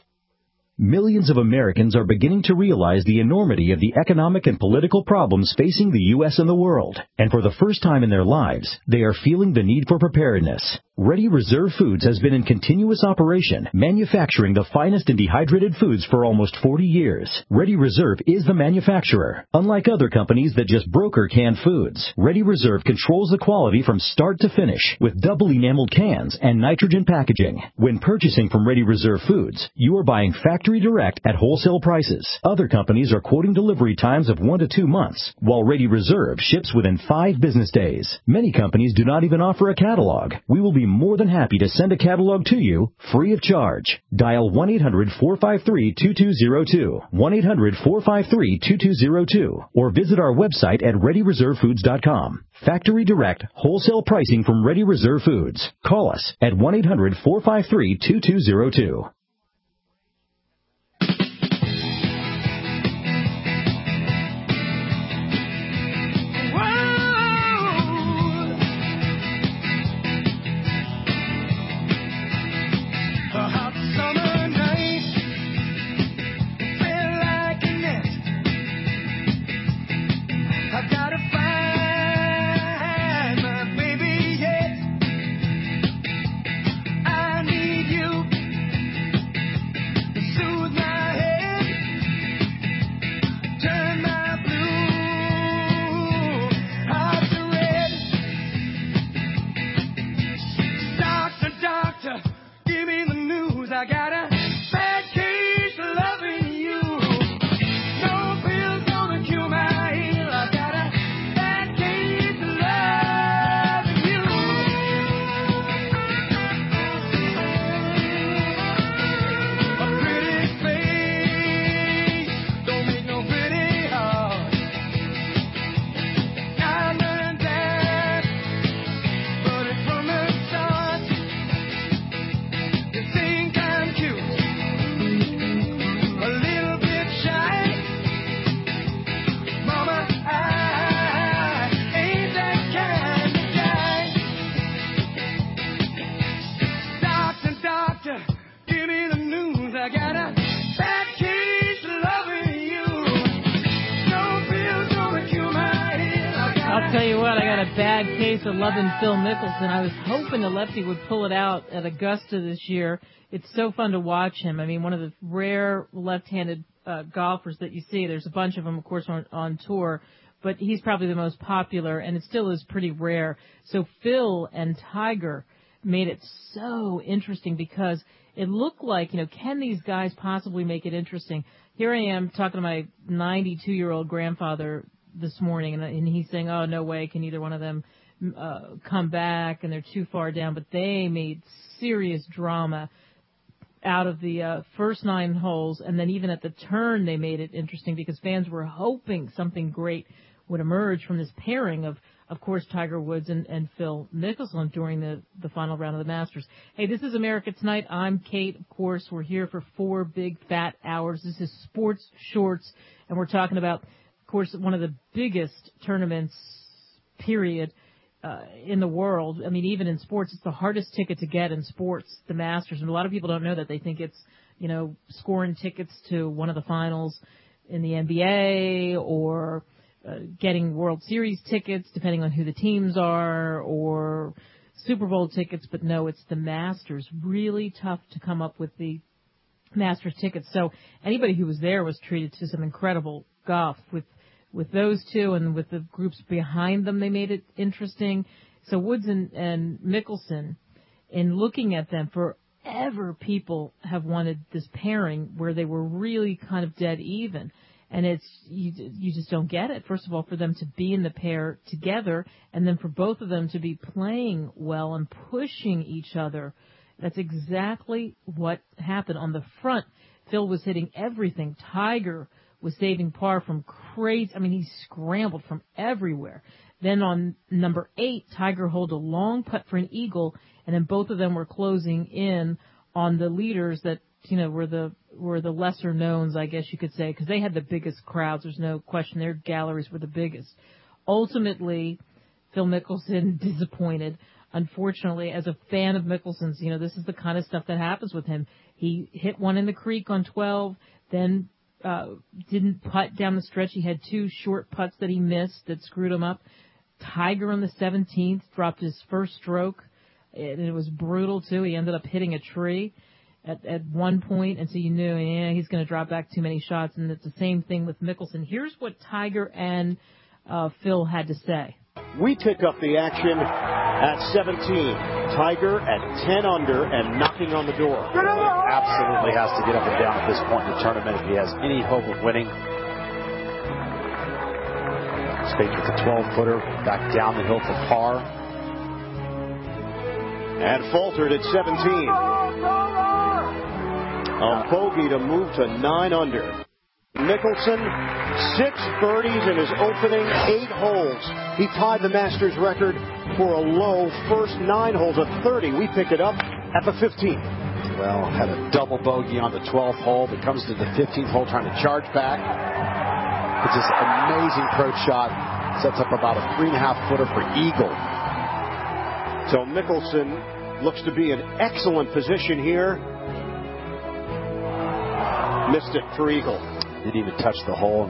S19: Millions of Americans are beginning to realize the enormity of the economic and political problems facing the U S and the world. And for the first time in their lives, they are feeling the need for preparedness. Ready Reserve Foods has been in continuous operation, manufacturing the finest in dehydrated foods for almost forty years. Ready Reserve is the manufacturer. Unlike other companies that just broker canned foods, Ready Reserve controls the quality from start to finish with double enameled cans and nitrogen packaging. When purchasing from Ready Reserve Foods, you are buying factory direct at wholesale prices. Other companies are quoting delivery times of one to two months, while Ready Reserve ships within five business days. Many companies do not even offer a catalog. We will be more than happy to send a catalog to you free of charge. Dial one eight hundred, four five three, two two zero two, one eight hundred, four five three, two two zero two, or visit our website at ready reserve foods dot com. Factory direct, wholesale pricing from Ready Reserve Foods. Call us at one eight hundred, four five three, two two zero two.
S2: Bad case of loving Phil Mickelson. I was hoping the lefty would pull it out at Augusta this year. It's so fun to watch him. I mean, one of the rare left-handed uh, golfers that you see. There's a bunch of them, of course, on, on tour, but he's probably the most popular, and it still is pretty rare. So Phil and Tiger made it so interesting because it looked like, you know, can these guys possibly make it interesting? Here I am talking to my ninety-two-year-old grandfather this morning, and, and he's saying, oh, no way can either one of them uh, come back, and they're too far down. But they made serious drama out of the uh, first nine holes, and then even at the turn they made it interesting because fans were hoping something great would emerge from this pairing of, of course, Tiger Woods and, and Phil Mickelson during the, the final round of the Masters. Hey, this is America Tonight. I'm Kate. Of course, we're here for four big fat hours. This is Sports Shorts, and we're talking about, of course, one of the biggest tournaments, period, uh, in the world. I mean, even in sports, it's the hardest ticket to get in sports, the Masters. And a lot of people don't know that. They think it's, you know, scoring tickets to one of the finals in the N B A or uh, getting World Series tickets, depending on who the teams are, or Super Bowl tickets. But no, it's the Masters. Really tough to come up with the Masters tickets. So anybody who was there was treated to some incredible golf with With those two and with the groups behind them, they made it interesting. So Woods and, and Mickelson, in looking at them, forever people have wanted this pairing where they were really kind of dead even. And it's you, you just don't get it. First of all, for them to be in the pair together, and then for both of them to be playing well and pushing each other. That's exactly what happened. On the front, Phil was hitting everything. Tiger was saving par from crazy. I mean, he scrambled from everywhere. Then on number eight, Tiger holed a long putt for an eagle, and then both of them were closing in on the leaders that, you know, were the were the lesser knowns, I guess you could say, because they had the biggest crowds. There's no question. Their galleries were the biggest. Ultimately, Phil Mickelson disappointed. Unfortunately, as a fan of Mickelson's, you know, this is the kind of stuff that happens with him. He hit one in the creek on twelve, then Uh, didn't putt down the stretch. He had two short putts that he missed that screwed him up. Tiger on the seventeenth dropped his first stroke, and it was brutal, too. He ended up hitting a tree at, at one point, and so you knew, yeah, he's going to drop back too many shots, and it's the same thing with Mickelson. Here's what Tiger and uh, Phil had to say.
S20: We pick up the action at seventeen. Tiger at ten under and knocking on the door.
S21: Absolutely has to get up and down at this point in the tournament if he has any hope of winning. Stayed with the twelve-footer, back down the hill for par.
S20: And faltered at seventeen. A bogey to move to nine under. Mickelson, six birdies in his opening eight holes. He tied the Masters record for a low first nine holes of thirty. We pick it up at the fifteenth.
S21: Well, had a double bogey on the twelfth hole, but comes to the fifteenth hole trying to charge back. It's this amazing approach shot. Sets up about a three and a half footer for eagle.
S20: So Mickelson looks to be in excellent position here. Missed it for eagle.
S21: Didn't even touch the hole.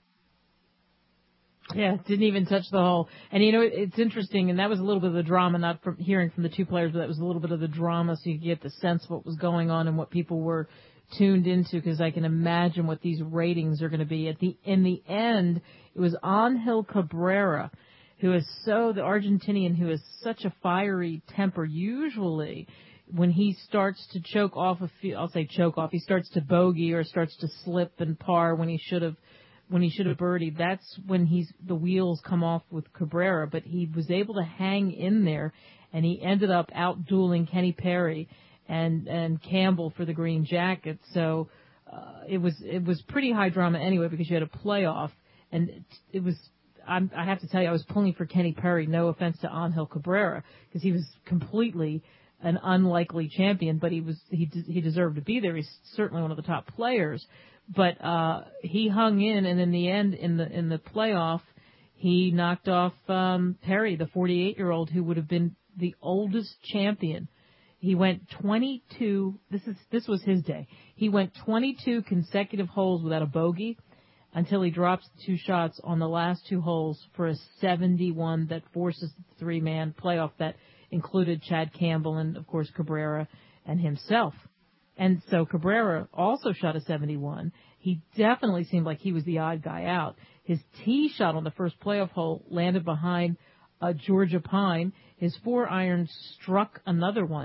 S2: Yeah, didn't even touch the hole. And, you know, it's interesting, and that was a little bit of the drama, not from hearing from the two players, but that was a little bit of the drama so you could get the sense of what was going on and what people were tuned into, because I can imagine what these ratings are going to be. At the In the end, it was Angel Cabrera, who is so, the Argentinian, who has such a fiery temper. Usually, when he starts to choke off a few, I'll say choke off, he starts to bogey or starts to slip and par when he should have when he should have birdied, that's when he's the wheels come off with Cabrera. But he was able to hang in there, and he ended up out-dueling Kenny Perry and and Campbell for the green jacket. So uh, it was it was pretty high drama anyway, because you had a playoff, and it, it was. I'm, I have to tell you, I was pulling for Kenny Perry. No offense to Angel Cabrera, because he was completely an unlikely champion, but he was he he deserved to be there. He's certainly one of the top players. But uh, he hung in, and in the end, in the in the playoff, he knocked off um, Perry, the forty-eight-year-old, who would have been the oldest champion. He went twenty-two. This is this was his day. He went twenty-two consecutive holes without a bogey until he drops two shots on the last two holes for a seventy-one that forces the three-man playoff that included Chad Campbell and, of course, Cabrera and himself. And so Cabrera also shot a seventy-one. He definitely seemed like he was the odd guy out. His tee shot on the first playoff hole landed behind uh, Georgia Pine. His four iron struck another one,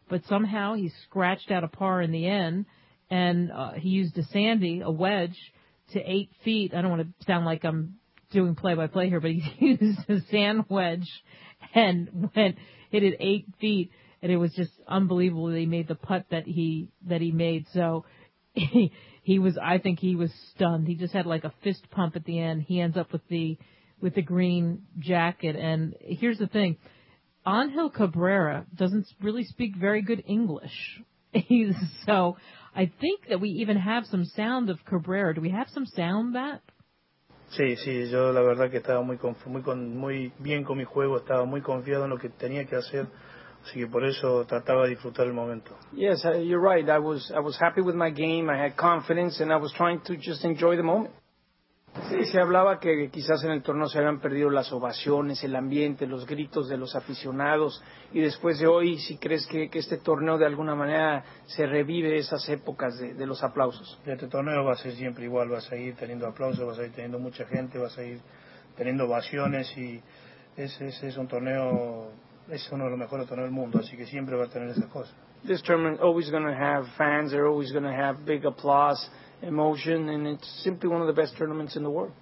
S2: but somehow he scratched out a par in the end, and uh, he used a Sandy, a wedge, to eight feet. I don't want to sound like I'm doing play-by-play here, but he used a sand wedge and went hit it eight feet, and it was just unbelievable that he made the putt that he that he made. So he, he was, I think he was stunned. He just had like a fist pump at the end. He ends up with the with the green jacket. And here's the thing. Angel Cabrera doesn't really speak very good English. He's, so I think that we even have some sound of Cabrera. Do we have some sound, Matt?
S1: Sí, sí, yo la verdad que estaba muy, conf- muy, con- muy bien con mi juego, estaba muy confiado en lo que tenía que hacer, así que por eso trataba de disfrutar el momento.
S22: Yes, uh, you're right. I was I was happy with my game. I had confidence, and I was trying to just enjoy the moment. Sí, se hablaba que quizás en el torneo se habían perdido las ovaciones, el ambiente, los gritos de los aficionados, y después de hoy, ¿si crees que, que este torneo de alguna manera se revive esas épocas de, de los aplausos?
S1: Este torneo va a ser siempre igual, va a seguir teniendo aplausos, va a seguir teniendo mucha gente, va a seguir teniendo ovaciones, y ese, ese es un torneo, es uno de los mejores torneos del mundo, así que siempre va a tener esas cosas.
S22: This tournament always going to have fans, they're always going to have big applause, emotion, and it's simply one of the best tournaments in the world.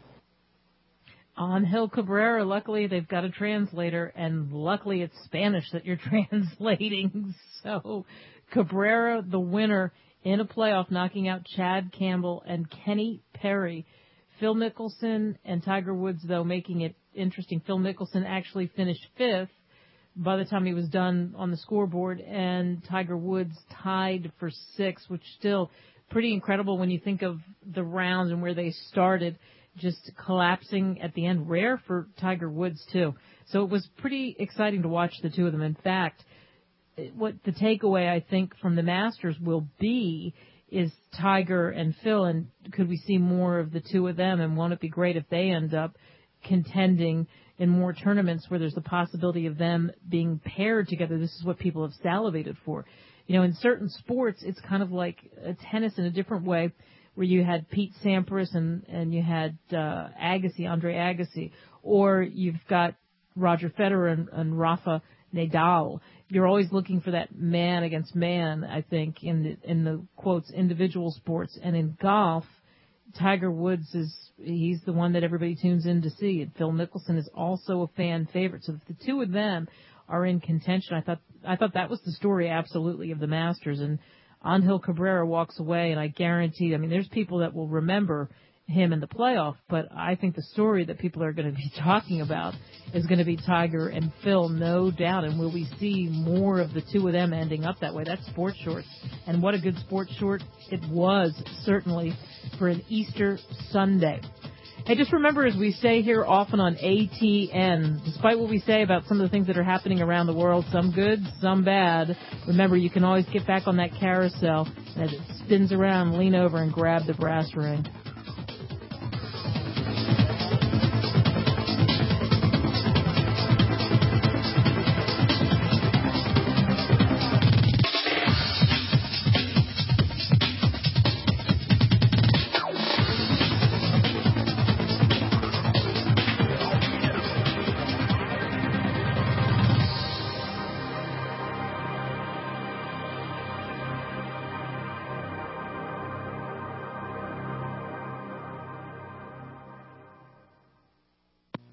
S2: Angel Cabrera, luckily they've got a translator, and luckily it's Spanish that you're translating. So Cabrera, the winner in a playoff, knocking out Chad Campbell and Kenny Perry. Phil Mickelson and Tiger Woods, though, making it interesting. Phil Mickelson actually finished fifth by the time he was done on the scoreboard, and Tiger Woods tied for sixth, which still pretty incredible when you think of the rounds and where they started, just collapsing at the end. Rare for Tiger Woods, too. So it was pretty exciting to watch the two of them. In fact, what the takeaway, I think, from the Masters will be is Tiger and Phil, and could we see more of the two of them, and won't it be great if they end up contending in more tournaments where there's the possibility of them being paired together? This is what people have salivated for. You know, in certain sports, it's kind of like a tennis in a different way, where you had Pete Sampras and, and you had uh, Agassi, Andre Agassi, or you've got Roger Federer and, and Rafa Nadal. You're always looking for that man against man, I think, in the, in the quotes, individual sports. And in golf, Tiger Woods is, he's the one that everybody tunes in to see. And Phil Mickelson is also a fan favorite. So if the two of them are in contention, I thought, I thought that was the story absolutely of the Masters. And Angel Cabrera walks away, and I guarantee, I mean, there's people that will remember him in the playoff, but I think the story that people are going to be talking about is going to be Tiger and Phil, no doubt. And will we see more of the two of them ending up that way? That's sports shorts. And what a good sports short it was, certainly, for an Easter Sunday. Hey, just remember, as we say here often on A T N, despite what we say about some of the things that are happening around the world, some good, some bad, remember you can always get back on that carousel, and as it spins around, lean over and grab the brass ring.